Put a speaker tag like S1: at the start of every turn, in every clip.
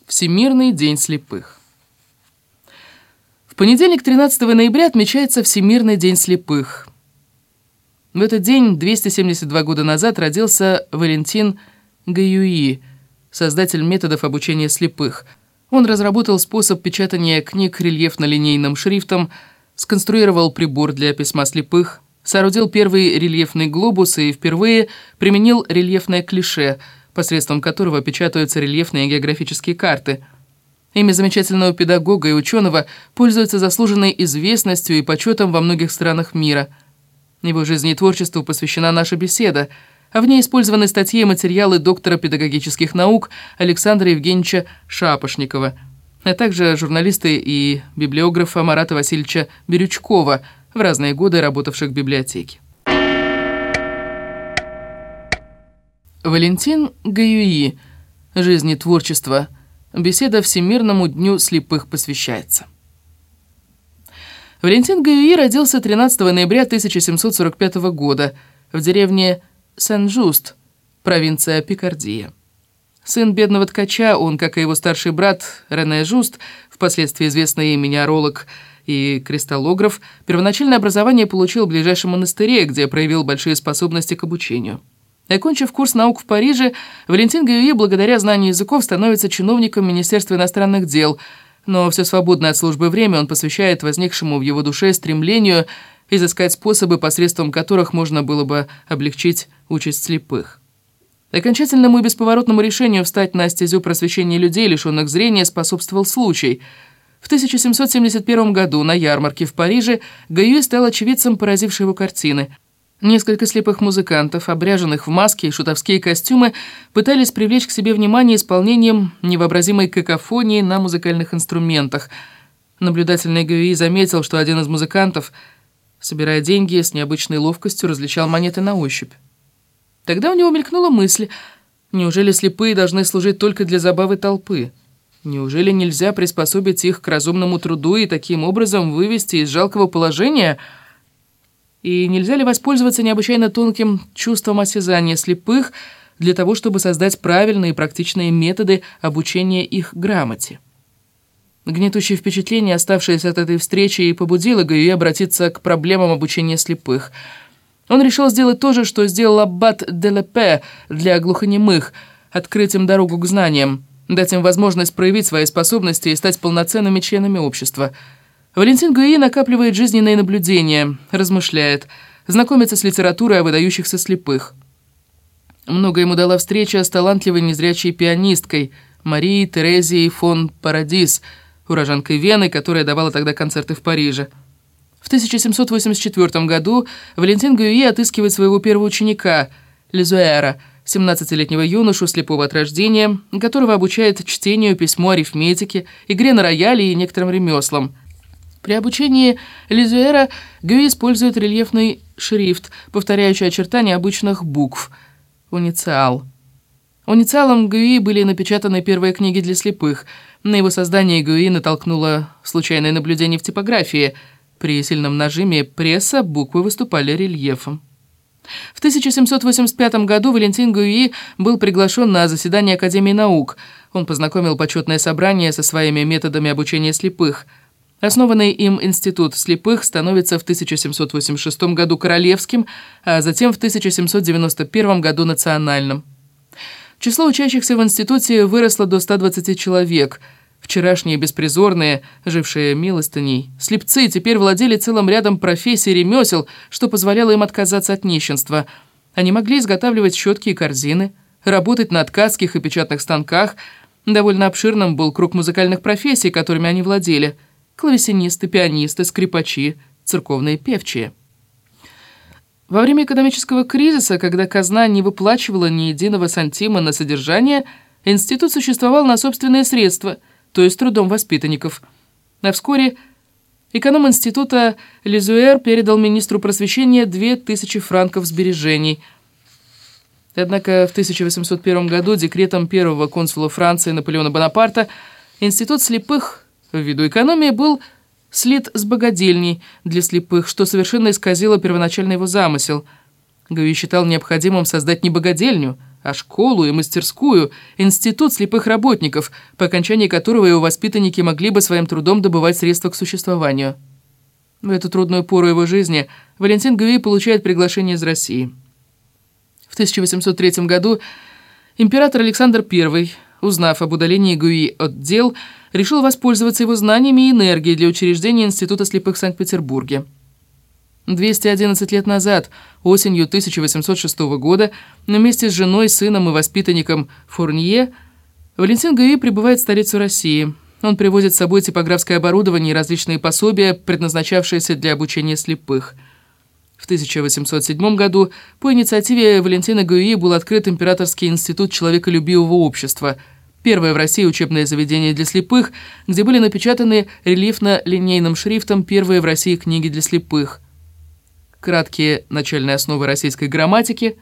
S1: Всемирный день слепых. В понедельник, 13 ноября, отмечается Всемирный день слепых. В этот день, 272 года назад, родился Валентин Гаюи, создатель методов обучения слепых. Он разработал способ печатания книг рельефно-линейным шрифтом, сконструировал прибор для письма слепых, соорудил первый рельефный глобус и впервые применил рельефное клише, посредством которого печатаются рельефные географические карты. Имя замечательного педагога и ученого пользуется заслуженной известностью и почетом во многих странах мира. Его жизни и творчеству посвящена наша беседа, а в ней использованы статьи и материалы доктора педагогических наук Александра Евгеньевича Шапошникова, а также журналиста и библиографа Марата Васильевича Бирючкова, в разные годы работавших в библиотеке. Валентин Гаюи. Жизнь и творчество. Беседа Всемирному дню слепых посвящается. Валентин Гаюи родился 13 ноября 1745 года в деревне Сен-Жуст, провинция Пикардия. Сын бедного ткача, он, как и его старший брат Рене Жуст, впоследствии известный минералог и кристаллограф, первоначальное образование получил в ближайшем монастыре, где проявил большие способности к обучению. Окончив курс наук в Париже, Валентин Гаюи, благодаря знанию языков, становится чиновником Министерства иностранных дел, но все свободное от службы время он посвящает возникшему в его душе стремлению изыскать способы, посредством которых можно было бы облегчить участь слепых. Окончательному и бесповоротному решению встать на стезю просвещения людей, лишенных зрения, способствовал случай. В 1771 году на ярмарке в Париже Гаюи стал очевидцем поразившей его картины. Несколько слепых музыкантов, обряженных в маски и шутовские костюмы, пытались привлечь к себе внимание исполнением невообразимой какофонии на музыкальных инструментах. Наблюдательный Гаюи заметил, что один из музыкантов, собирая деньги, с необычной ловкостью различал монеты на ощупь. Тогда у него мелькнула мысль: неужели слепые должны служить только для забавы толпы? Неужели нельзя приспособить их к разумному труду и таким образом вывести из жалкого положения? И нельзя ли воспользоваться необычайно тонким чувством осязания слепых для того, чтобы создать правильные и практичные методы обучения их грамоте? Гнетущее впечатление, оставшееся от этой встречи, и побудило Гаюи обратиться к проблемам обучения слепых. Он решил сделать то же, что сделал аббат де Лепе для глухонемых, открыть им дорогу к знаниям, дать им возможность проявить свои способности и стать полноценными членами общества. Валентин Гаюи накапливает жизненные наблюдения, размышляет, знакомится с литературой о выдающихся слепых. Много ему дала встреча с талантливой незрячей пианисткой Марией Терезией фон Парадис, уроженкой Вены, которая давала тогда концерты в Париже. В 1784 году Валентин Гаюи отыскивает своего первого ученика, Лизуэра, 17-летнего юношу, слепого от рождения, которого обучает чтению, письму, арифметике, игре на рояле и некоторым ремеслам. При обучении Лизуэра Гаюи использует рельефный шрифт, повторяющий очертания обычных букв – унициал. Унициалом Гаюи были напечатаны первые книги для слепых. На его создание Гаюи натолкнуло случайное наблюдение в типографии. При сильном нажиме пресса буквы выступали рельефом. В 1785 году Валентин Гаюи был приглашен на заседание Академии наук. Он познакомил почетное собрание со своими методами обучения слепых. Основанный им институт слепых становится в 1786 году королевским, а затем в 1791 году национальным. Число учащихся в институте выросло до 120 человек. Вчерашние беспризорные, жившие милостыней, слепцы теперь владели целым рядом профессий и ремесел, что позволяло им отказаться от нищенства. Они могли изготавливать щетки и корзины, работать на ткацких и печатных станках. Довольно обширным был круг музыкальных профессий, которыми они владели: клавесинисты, пианисты, скрипачи, церковные певчие. Во время экономического кризиса, когда казна не выплачивала ни единого сантима на содержание, институт существовал на собственные средства, то есть трудом воспитанников. А вскоре эконом института Лизуэр передал министру просвещения 2000 франков сбережений. Однако в 1801 году декретом первого консула Франции Наполеона Бонапарта институт слепых ввиду экономии был слит с богадельней для слепых, что совершенно исказило первоначальный его замысел. Гаюи считал необходимым создать не богадельню, а школу и мастерскую, институт слепых работников, по окончании которого его воспитанники могли бы своим трудом добывать средства к существованию. В эту трудную пору его жизни Валентин Гюи получает приглашение из России. В 1803 году император Александр I, узнав об удалении Гюи от дел, решил воспользоваться его знаниями и энергией для учреждения Института слепых в Санкт-Петербурге. 211 лет назад, осенью 1806 года, вместе с женой, сыном и воспитанником Фурнье, Валентин Гюи прибывает в столицу России. Он привозит с собой типографское оборудование и различные пособия, предназначавшиеся для обучения слепых. В 1807 году по инициативе Валентина Гюи был открыт Императорский институт человеколюбивого общества, первое в России учебное заведение для слепых, где были напечатаны рельефно-линейным шрифтом первые в России книги для слепых. Краткие начальные основы российской грамматики,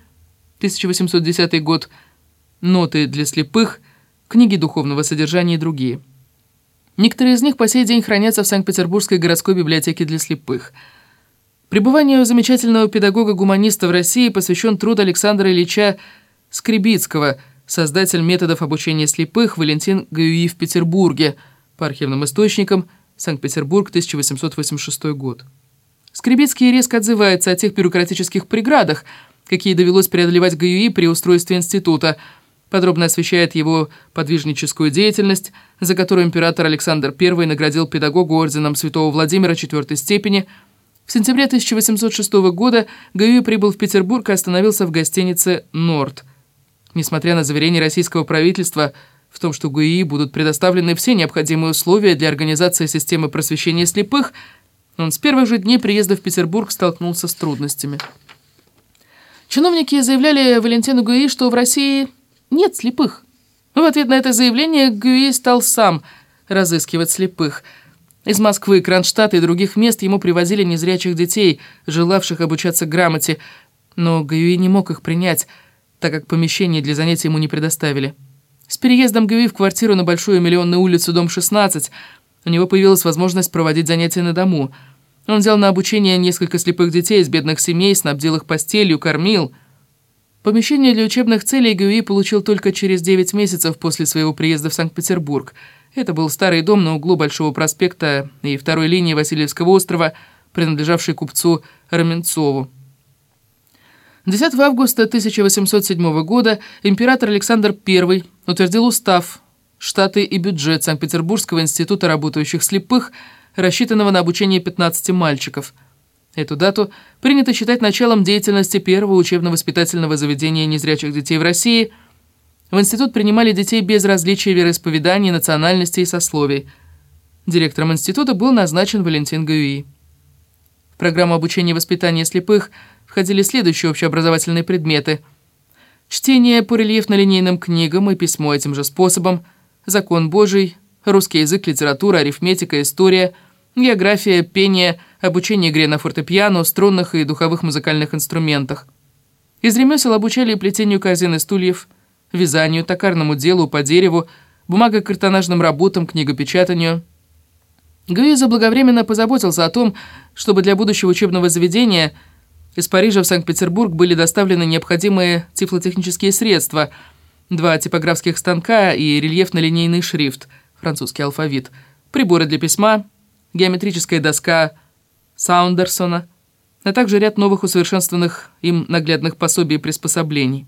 S1: 1810 год, ноты для слепых, книги духовного содержания и другие. Некоторые из них по сей день хранятся в Санкт-Петербургской городской библиотеке для слепых. Пребыванию замечательного педагога-гуманиста в России посвящен труд Александра Ильича Скребицкого, создатель методов обучения слепых Валентин Гюи в Петербурге, по архивным источникам, Санкт-Петербург, 1886 год. Скребицкий резко отзывается о тех бюрократических преградах, какие довелось преодолевать Гюи при устройстве института, подробно освещает его подвижническую деятельность, за которую император Александр I наградил педагога орденом Святого Владимира IV степени. В сентябре 1806 года Гюи прибыл в Петербург и остановился в гостинице «Норд». Несмотря на заверение российского правительства в том, что Гюи будут предоставлены все необходимые условия для организации системы просвещения слепых, он с первых же дней приезда в Петербург столкнулся с трудностями. Чиновники заявляли Валентину Гюи, что в России нет слепых. В ответ на это заявление Гюи стал сам разыскивать слепых. Из Москвы, Кронштадта и других мест ему привозили незрячих детей, желавших обучаться грамоте, но Гюи не мог их принять, так как помещение для занятий ему не предоставили. С переездом Гюи в квартиру на Большую Миллионную улицу, дом 16, у него появилась возможность проводить занятия на дому. Он взял на обучение несколько слепых детей из бедных семей, снабдил их постелью, кормил. Помещение для учебных целей Гюи получил только через 9 месяцев после своего приезда в Санкт-Петербург. Это был старый дом на углу Большого проспекта и второй линии Васильевского острова, принадлежавший купцу Раменцову. 10 августа 1807 года император Александр I утвердил устав, штаты и бюджет Санкт-Петербургского института работающих слепых, рассчитанного на обучение 15 мальчиков. Эту дату принято считать началом деятельности первого учебно-воспитательного заведения незрячих детей в России. В институт принимали детей без различия вероисповеданий, национальностей и сословий. Директором института был назначен Валентин Гюи. В программу обучения и воспитания слепых входили следующие общеобразовательные предметы: чтение по рельефно-линейным книгам и письмо этим же способом, закон Божий, русский язык, литература, арифметика, история, география, пение, обучение игре на фортепиано, струнных и духовых музыкальных инструментах. Из ремесел обучали плетению корзин и стульев, вязанию, токарному делу по дереву, бумаго-картонажным работам, книгопечатанию. Гюи заблаговременно позаботился о том, чтобы для будущего учебного заведения из Парижа в Санкт-Петербург были доставлены необходимые тифлотехнические средства, 2 типографских станка и рельефно-линейный шрифт, французский алфавит, приборы для письма, геометрическая доска Саундерсона, а также ряд новых усовершенствованных им наглядных пособий и приспособлений.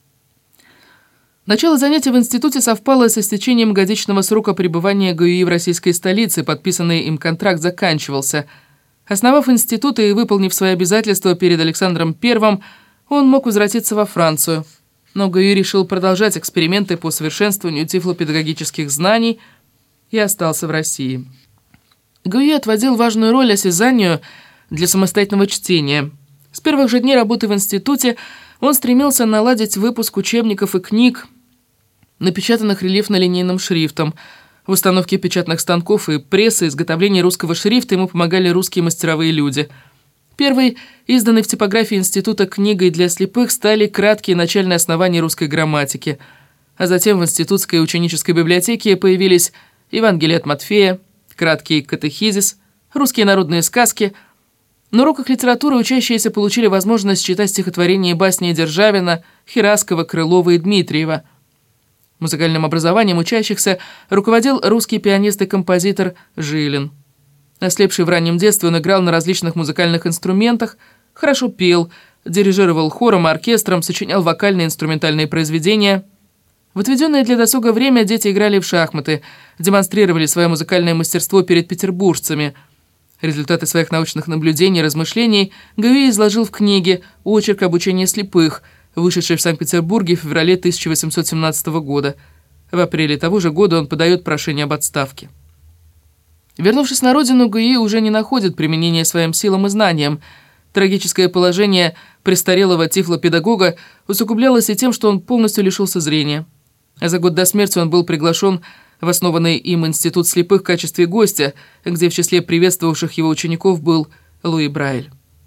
S1: Начало занятий в институте совпало с истечением годичного срока пребывания Гюи в российской столице, подписанный им контракт заканчивался. Основав институт и выполнив свои обязательства перед Александром I, он мог возвратиться во Францию. Но Гюи решил продолжать эксперименты по совершенствованию тифлопедагогических знаний и остался в России. Гюи отводил важную роль осязанию для самостоятельного чтения. С первых же дней работы в институте он стремился наладить выпуск учебников и книг, напечатанных рельефно-линейным шрифтом. В установке печатных станков и прессы, изготовлении русского шрифта ему помогали русские мастеровые люди. Первой, изданной в типографии института книгой для слепых, стали краткие начальные основания русской грамматики. А затем в институтской и ученической библиотеке появились Евангелие от Матфея, краткий катехизис, русские народные сказки, На уроках литературы учащиеся получили возможность читать стихотворения и басни Державина, Хераскова, Крылова и Дмитриева. Музыкальным образованием учащихся руководил русский пианист и композитор Жилин. Ослепший в раннем детстве, он играл на различных музыкальных инструментах, хорошо пел, дирижировал хором и оркестром, сочинял вокальные и инструментальные произведения. В отведенное для досуга время дети играли в шахматы, демонстрировали свое музыкальное мастерство перед петербуржцами. Результаты своих научных наблюдений и размышлений Гаюи изложил в книге «Очерк обучения слепых», вышедшей в Санкт-Петербурге в феврале 1817 года. В апреле того же года он подает прошение об отставке. Вернувшись на родину, Гаюи уже не находит применения своим силам и знаниям. Трагическое положение престарелого тифлопедагога усугублялось и тем, что он полностью лишился зрения. За год до смерти он был приглашен в основанный им институт слепых в качестве гостя, где в числе приветствовавших его учеников был Луи Брайль.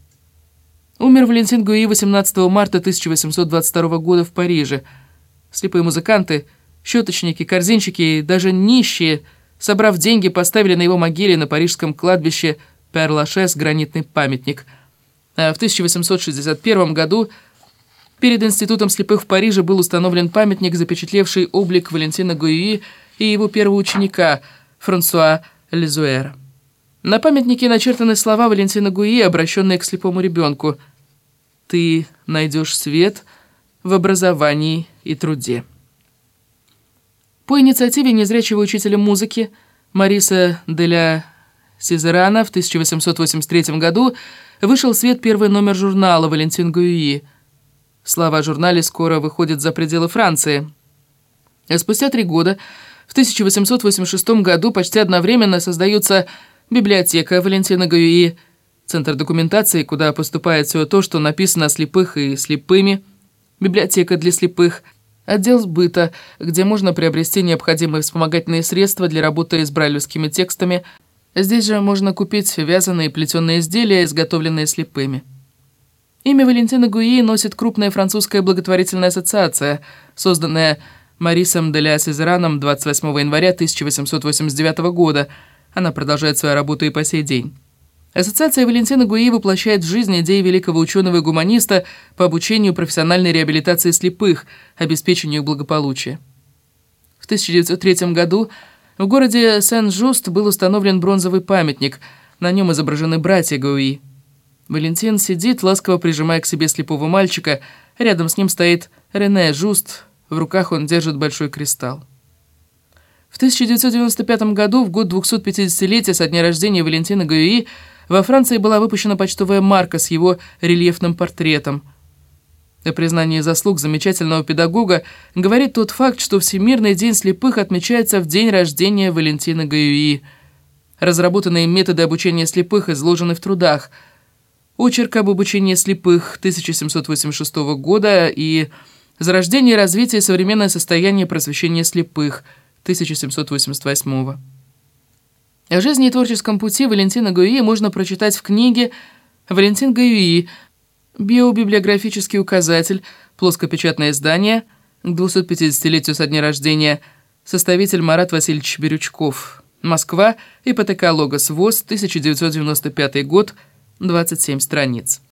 S1: Умер Валентин Гаюи 18 марта 1822 года в Париже. Слепые музыканты, щеточники, корзинчики и даже нищие, собрав деньги, поставили на его могиле на парижском кладбище Пер-Лашес гранитный памятник. А в 1861 году перед Институтом слепых в Париже был установлен памятник, запечатлевший облик Валентина Гаюи и его первого ученика Франсуа Лизуэра. На памятнике начертаны слова Валентина Гаюи, обращенные к слепому ребенку: «Ты найдешь свет в образовании и труде». По инициативе незрячего учителя музыки Мариса де ля Сизерана в 1883 году вышел в свет первый номер журнала «Валентин Гаюи». Слава о журнале скоро выходит за пределы Франции. А спустя 3 года, в 1886 году, почти одновременно создаются библиотека Валентина Гаюи, центр документации, куда поступает все то, что написано о слепых и слепыми, библиотека для слепых, отдел сбыта, где можно приобрести необходимые вспомогательные средства для работы с брайлевскими текстами. Здесь же можно купить вязаные и плетеные изделия, изготовленные слепыми. Имя Валентина Гаюи носит крупная французская благотворительная ассоциация, созданная Марисом де ля Сизераном 28 января 1889 года. Она продолжает свою работу и по сей день. Ассоциация Валентина Гаюи воплощает в жизнь идеи великого ученого и гуманиста по обучению профессиональной реабилитации слепых, обеспечению их благополучия. В 1903 году в городе Сен-Жуст был установлен бронзовый памятник. На нем изображены братья Гаюи. Валентин сидит, ласково прижимая к себе слепого мальчика. Рядом с ним стоит Рене Жуст. В руках он держит большой кристалл. В 1995 году, в год 250-летия со дня рождения Валентина Гаюи, во Франции была выпущена почтовая марка с его рельефным портретом. О признании заслуг замечательного педагога говорит тот факт, что Всемирный день слепых отмечается в день рождения Валентина Гаюи. Разработанные методы обучения слепых изложены в трудах «Очерк об обучении слепых» 1786 года и «Зарождение и развитие и современное состояние просвещения слепых» 1788. О жизни и творческом пути Валентина Гаюи можно прочитать в книге «Валентин Гаюи. Биобиблиографический указатель. Плоскопечатное издание. К 250-летию со дня рождения. Составитель Марат Васильевич Бирючков. Москва. ИПТК Логос ВОЗ. 1995 год. 27 страниц».